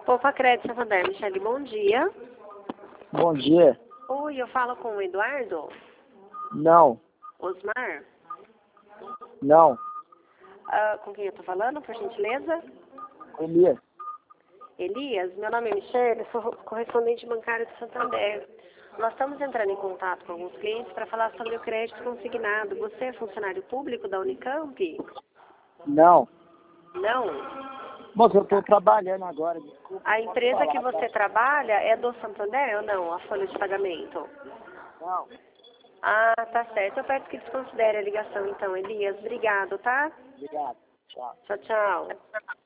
Opa, Crédito Santander, Michele, bom dia. Bom dia. Oi, eu falo com o Eduardo? Não, Osmar? não. Com quem eu tô falando, por gentileza? Elias. Elias, meu nome é Michele, sou correspondente bancário do Santander. Nós estamos entrando em contato com alguns clientes para falar sobre o crédito consignado. Você é funcionário público da Unicamp? Não. Não? Moça, eu estou trabalhando agora, desculpa. A Pode empresa falar, que você tá? trabalha é do Santander ou não? A folha de pagamento? Não. Ah, tá certo. Eu peço que desconsidere a ligação então, Elias. Obrigado, tá? Obrigado. Tchau. Tchau, tchau.